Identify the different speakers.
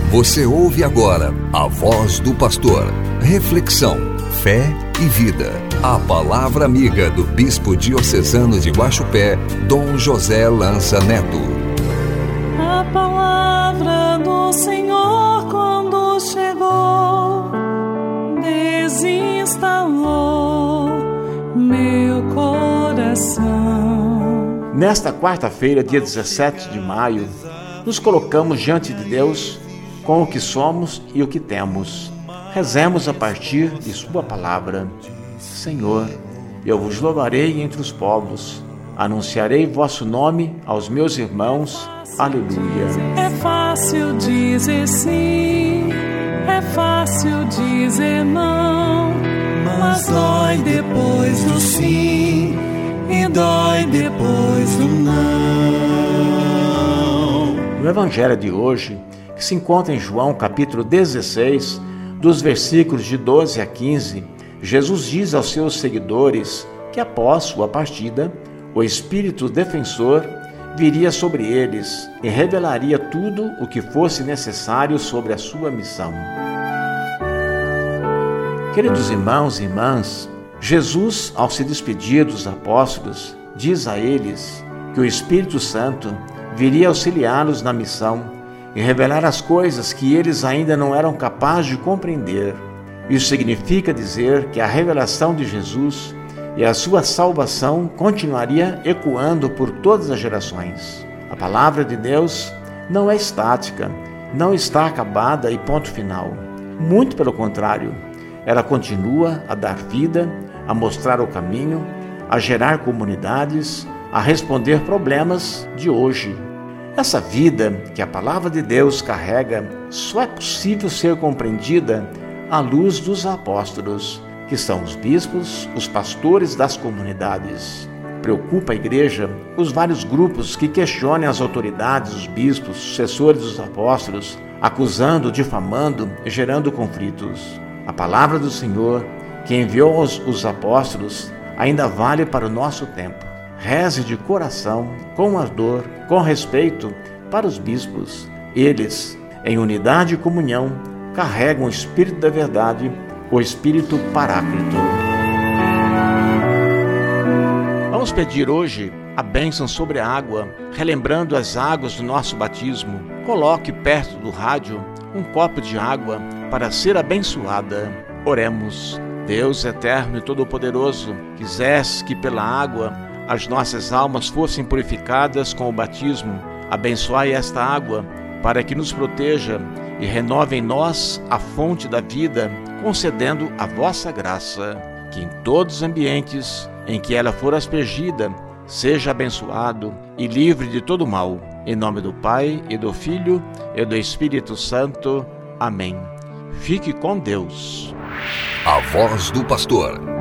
Speaker 1: Você ouve agora a voz do pastor. Reflexão, fé e vida. A palavra amiga do bispo diocesano de Guaxupé, Dom José Lança Neto.
Speaker 2: A palavra do Senhor quando chegou, desinstalou meu coração.
Speaker 3: Nesta quarta-feira, dia 17 de maio, nos colocamos diante de Deus com o que somos e o que temos. Rezemos a partir de sua palavra. Senhor, eu vos louvarei entre os povos, anunciarei vosso nome aos meus irmãos. Aleluia.
Speaker 2: É fácil dizer sim, é fácil dizer não, mas dói depois do sim e dói depois do não.
Speaker 3: No Evangelho de hoje, que se encontra em João capítulo 16, dos versículos de 12 a 15, Jesus diz aos seus seguidores que após sua partida, o Espírito Defensor viria sobre eles e revelaria tudo o que fosse necessário sobre a sua missão. Queridos irmãos e irmãs, Jesus, ao se despedir dos apóstolos, diz a eles que o Espírito Santo viria auxiliá-los na missão e revelar as coisas que eles ainda não eram capazes de compreender. Isso significa dizer que a revelação de Jesus e a sua salvação continuaria ecoando por todas as gerações. A palavra de Deus não é estática, não está acabada e ponto final. Muito pelo contrário, ela continua a dar vida, a mostrar o caminho, a gerar comunidades, a responder problemas de hoje. Essa vida que a palavra de Deus carrega só é possível ser compreendida à luz dos apóstolos, que são os bispos, os pastores das comunidades. Preocupa a igreja os vários grupos que questionem as autoridades, os bispos, sucessores dos apóstolos, acusando, difamando e gerando conflitos. A palavra do Senhor, que enviou os apóstolos, ainda vale para o nosso tempo. Reze de coração, com ardor, com respeito para os bispos. Eles, em unidade e comunhão, carregam o Espírito da verdade, o Espírito Paráclito. Vamos pedir hoje a bênção sobre a água, relembrando as águas do nosso batismo. Coloque perto do rádio um copo de água para ser abençoada. Oremos. Deus eterno e todo-poderoso, quisesse que pela água as nossas almas fossem purificadas com o batismo. Abençoai esta água para que nos proteja e renove em nós a fonte da vida, concedendo a vossa graça, que em todos os ambientes em que ela for aspergida, seja abençoado e livre de todo mal. Em nome do Pai, e do Filho, e do Espírito Santo. Amém. Fique com Deus.
Speaker 1: A voz do pastor.